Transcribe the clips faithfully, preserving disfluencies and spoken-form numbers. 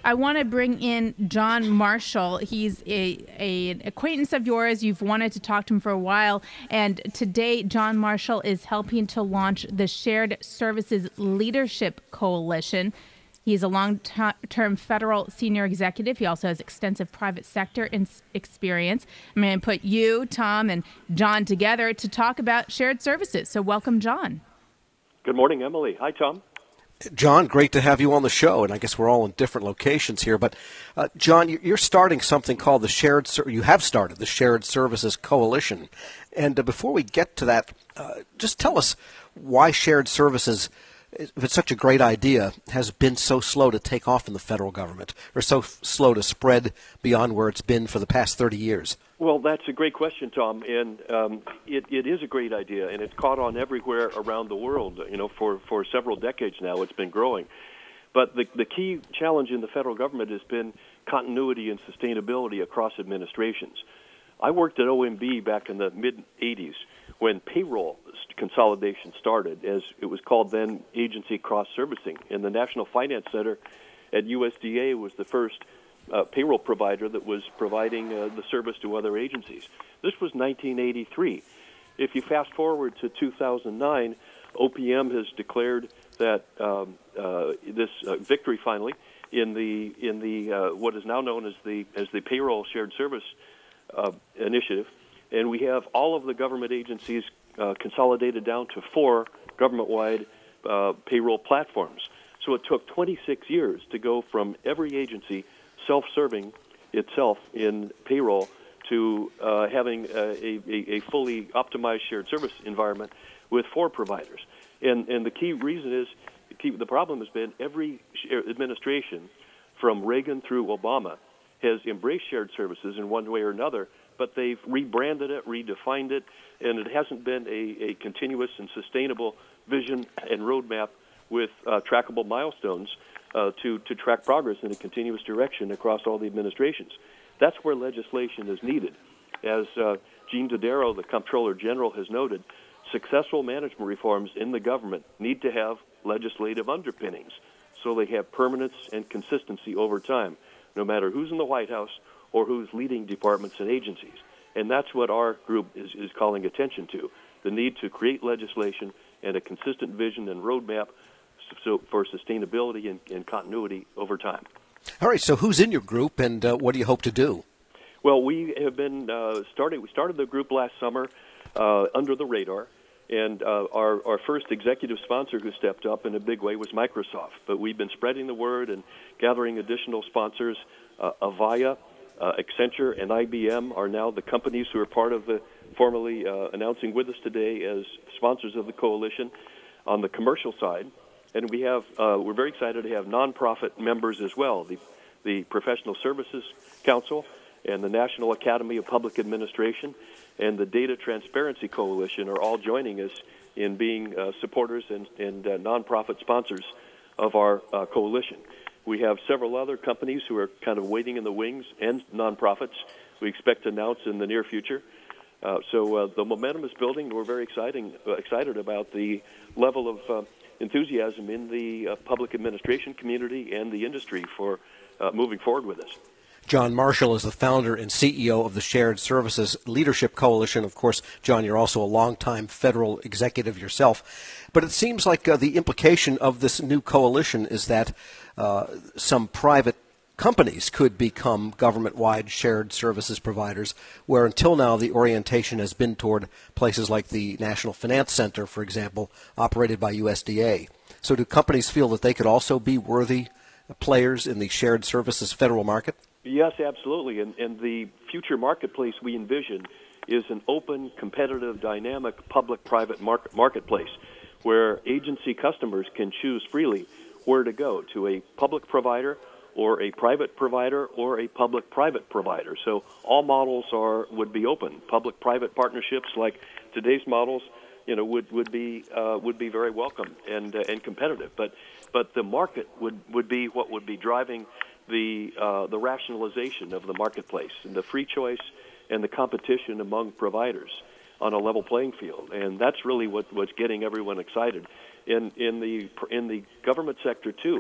I want to bring in John Marshall. He's a, a an acquaintance of yours. You've wanted to talk to him for a while. And today, John Marshall is helping to launch the Shared Services Leadership Coalition. He's a long-term federal senior executive. He also has extensive private sector in- experience. I'm going to put you, Tom, and John together to talk about shared services. So welcome, John. Good morning, Emily. Hi, Tom. John, great to have you on the show, and I guess we're all in different locations here. But, uh, John, you're starting something called the Shared Ser- you have started the Shared Services Coalition. And uh, before we get to that, uh, just tell us why shared services, if it's such a great idea, has been so slow to take off in the federal government, or so f- slow to spread beyond where it's been for the past thirty years? Well, that's a great question, Tom, and um, it, it is a great idea, and it's caught on everywhere around the world. You know, for, for several decades now, it's been growing. But the, the key challenge in the federal government has been continuity and sustainability across administrations. I worked at O M B back in the mid-eighties when payroll consolidation started, as it was called then, agency cross-servicing. And the National Finance Center at U S D A was the first uh, payroll provider that was providing uh, the service to other agencies. This was nineteen eighty-three. If you fast forward to two thousand nine, O P M has declared that um, uh, this uh, victory finally in the in the uh, what is now known as the as the payroll shared service uh, initiative, and we have all of the government agencies uh, consolidated down to four government-wide uh, payroll platforms. So it took twenty-six years to go from every agency self-serving itself in payroll to uh, having a, a, a fully optimized shared service environment with four providers. And, and the key reason is, the, key, the problem has been every administration from Reagan through Obama has embraced shared services in one way or another, but they've rebranded it, redefined it, and it hasn't been a, a continuous and sustainable vision and roadmap with uh, trackable milestones uh, to, to track progress in a continuous direction across all the administrations. That's where legislation is needed. As uh, Gene Dodaro, the Comptroller General, has noted, successful management reforms in the government need to have legislative underpinnings so they have permanence and consistency over time, no matter who's in the White House or who's leading departments and agencies. And that's what our group is, is calling attention to, the need to create legislation and a consistent vision and roadmap so, for sustainability and, and continuity over time. All right, so who's in your group, and uh, what do you hope to do? Well, we have been uh, starting. We started the group last summer uh, under the radar, and uh, our, our first executive sponsor who stepped up in a big way was Microsoft. But we've been spreading the word and gathering additional sponsors. Uh, Avaya, uh, Accenture, and I B M are now the companies who are part of the formally uh, announcing with us today as sponsors of the coalition on the commercial side. And we have, uh, we're very excited to have nonprofit members as well. The, the Professional Services Council and the National Academy of Public Administration and the Data Transparency Coalition are all joining us in being uh, supporters and, and uh, nonprofit sponsors of our uh, coalition. We have several other companies who are kind of waiting in the wings and nonprofits we expect to announce in the near future. Uh, so uh, the momentum is building. We're very exciting, uh, excited about the level of uh, enthusiasm in the uh, public administration community and the industry for uh, moving forward with this. John Marshall is the founder and C E O of the Shared Services Leadership Coalition. Of course, John, you're also a longtime federal executive yourself. But it seems like uh, the implication of this new coalition is that uh, some private companies could become government-wide shared services providers, where until now the orientation has been toward places like the National Finance Center, for example, operated by U S D A. So do companies feel that they could also be worthy players in the shared services federal market? Yes, absolutely. And, and the future marketplace we envision is an open, competitive, dynamic public-private market marketplace where agency customers can choose freely where to go, to a public provider or a private provider or a public-private provider. So all models are would be open. Public-private partnerships like today's models, you know, would would be uh, would be very welcome and uh, and competitive. But but the market would, would be what would be driving the uh, the rationalization of the marketplace and the free choice and the competition among providers on a level playing field. And that's really what, what's getting everyone excited. In in the in the government sector too,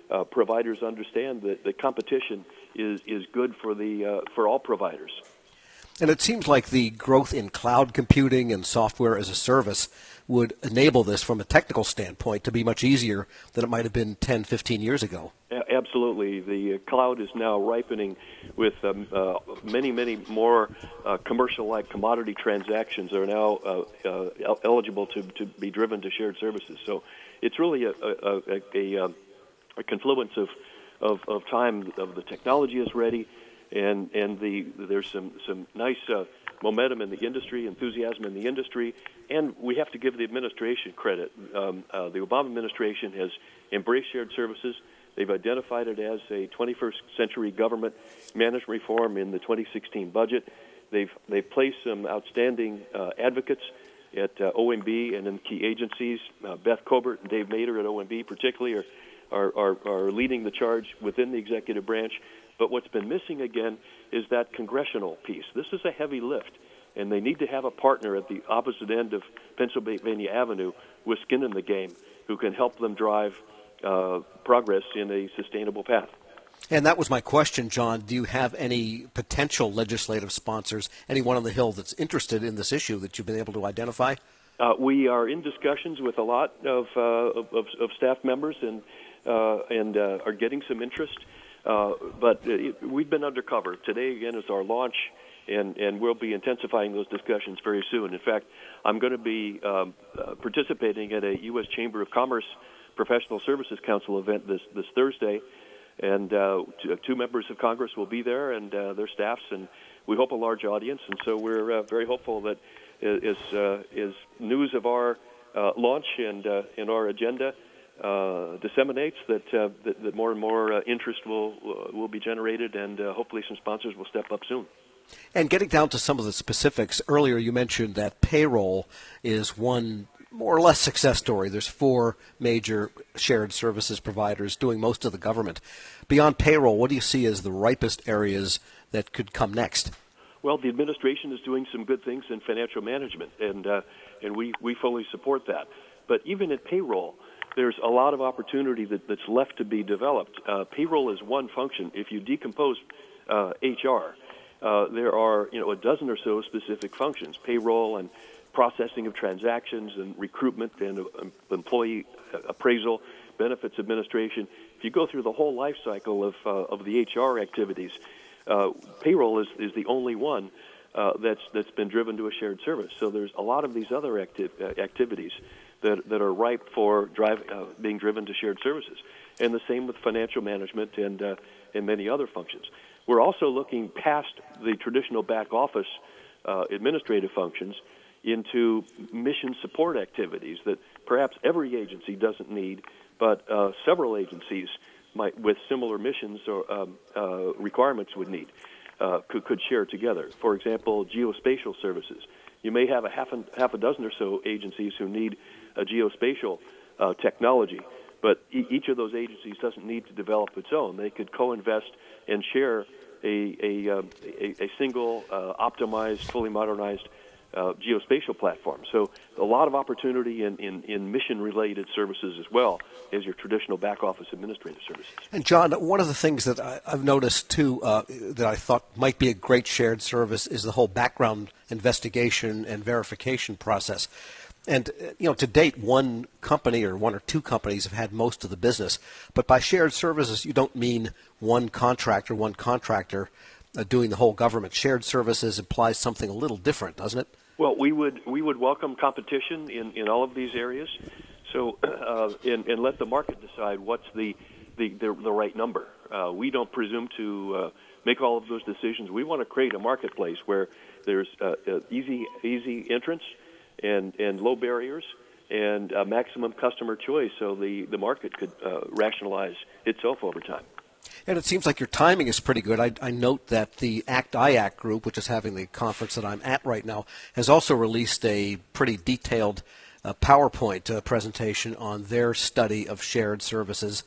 uh, providers understand that the competition is, is good for the uh, for all providers. And it seems like the growth in cloud computing and software as a service would enable this from a technical standpoint to be much easier than it might have been ten, fifteen years ago. Absolutely. The cloud is now ripening with um, uh, many, many more uh, commercial-like commodity transactions are now uh, uh, eligible to, to be driven to shared services. So it's really a, a, a, a, a confluence of, of, of time of the technology is ready, and, and the there's some, some nice uh, momentum in the industry, enthusiasm in the industry, and we have to give the administration credit. Um, uh, the Obama administration has embraced shared services. They've identified it as a twenty-first century government management reform in the twenty sixteen budget. They've they've placed some outstanding uh, advocates at uh, O M B and in key agencies. Uh, Beth Colbert and Dave Mader at O M B particularly are, are, are, are leading the charge within the executive branch. But what's been missing again is that congressional piece. This is a heavy lift, and they need to have a partner at the opposite end of Pennsylvania Avenue with skin in the game who can help them drive Uh, progress in a sustainable path. And that was my question, John. Do you have any potential legislative sponsors, anyone on the Hill that's interested in this issue that you've been able to identify? Uh, we are in discussions with a lot of, uh, of, of staff members and, uh, and uh, are getting some interest. Uh, but it, we've been undercover. Today, again, is our launch, and, and we'll be intensifying those discussions very soon. In fact, I'm going to be um, uh, participating at a U S Chamber of Commerce Professional Services Council event this, this Thursday, and uh, two, two members of Congress will be there and uh, their staffs, and we hope a large audience. And so we're uh, very hopeful that is uh, is news of our uh, launch and uh, and our agenda uh, disseminates that, uh, that that more and more uh, interest will uh, will be generated, and uh, hopefully some sponsors will step up soon. And getting down to some of the specifics, earlier you mentioned that payroll is one more or less success story. There's four major shared services providers doing most of the government. Beyond payroll, what do you see as the ripest areas that could come next? Well, the administration is doing some good things in financial management, and uh, and we, we fully support that. But even at payroll, there's a lot of opportunity that, that's left to be developed. Uh, payroll is one function. If you decompose uh, H R, uh, there are you know a dozen or so specific functions: payroll and processing of transactions and recruitment and uh, employee appraisal, benefits administration. If you go through the whole life cycle of uh, of the H R activities, uh, payroll is, is the only one uh, that's that's been driven to a shared service. So there's a lot of these other acti- uh, activities that that are ripe for drive, uh, being driven to shared services, and the same with financial management and uh, and many other functions. We're also looking past the traditional back office uh, administrative functions into mission support activities that perhaps every agency doesn't need, but uh, several agencies might, with similar missions or um, uh, requirements would need, uh, could, could share together. For example, geospatial services. You may have a half a, half a dozen or so agencies who need a geospatial uh, technology, but e- each of those agencies doesn't need to develop its own. They could co-invest and share a, a, um, a, a single, uh, optimized, fully modernized Uh, geospatial platform. So a lot of opportunity in, in, in mission-related services as well as your traditional back-office administrative services. And John, one of the things that I, I've noticed too uh, that I thought might be a great shared service is the whole background investigation and verification process. And, you know, to date, one company or one or two companies have had most of the business. But by shared services, you don't mean one contractor, one contractor uh, doing the whole government. Shared services implies something a little different, doesn't it? Well, we would we would welcome competition in, in all of these areas, so uh, and, and let the market decide what's the the, the, the right number. Uh, we don't presume to uh, make all of those decisions. We want to create a marketplace where there's uh, uh, easy easy entrance and, and low barriers and uh, maximum customer choice, so the, the market could uh, rationalize itself over time. And it seems like your timing is pretty good. I, I note that the ACT I A C group, which is having the conference that I'm at right now, has also released a pretty detailed uh, PowerPoint uh, presentation on their study of shared services.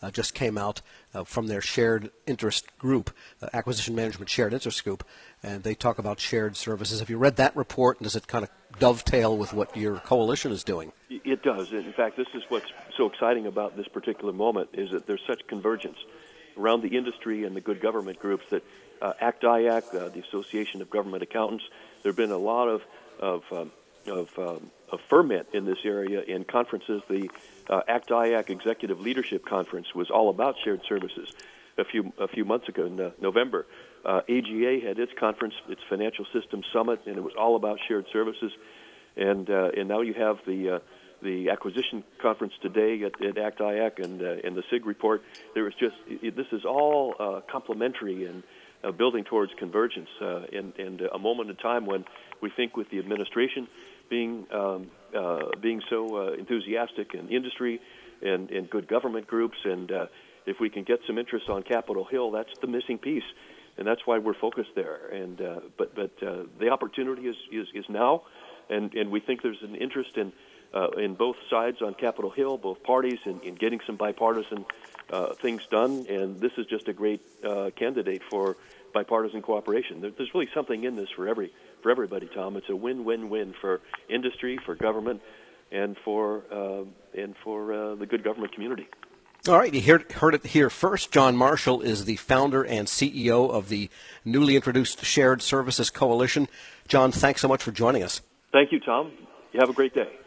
uh, just came out uh, from their shared interest group, uh, Acquisition Management Shared Interest Group, and they talk about shared services. Have you read that report, and does it kind of dovetail with what your coalition is doing? It does. In fact, this is what's so exciting about this particular moment, is that there's such convergence around the industry and the good government groups that uh, A C T I A C, uh, the Association of Government Accountants, there have been a lot of of, um, of, um, of ferment in this area in conferences. The uh, A C T I A C Executive Leadership Conference was all about shared services a few a few months ago in uh, November. Uh, A G A had its conference, its Financial Systems Summit, and it was all about shared services. And uh, and now you have the uh, the acquisition conference today at, at A C T I A C and uh, and the S I G report. There was just it, this is all uh, complementary and uh, building towards convergence uh, and and a moment in time when we think with the administration being um, uh, being so uh, enthusiastic in industry and and good government groups, and uh, if we can get some interest on Capitol Hill, that's the missing piece. And that's why we're focused there. And uh, but but uh, the opportunity is, is, is now, and, and we think there's an interest in uh, in both sides on Capitol Hill, both parties, in, in getting some bipartisan uh, things done. And this is just a great uh, candidate for bipartisan cooperation. There, there's really something in this for every for everybody, Tom. It's a win-win-win for industry, for government, and for uh, and for uh, the good government community. All right, you heard, heard it here first. John Marshall is the founder and C E O of the newly introduced Shared Services Coalition. John, thanks so much for joining us. Thank you, Tom. You have a great day.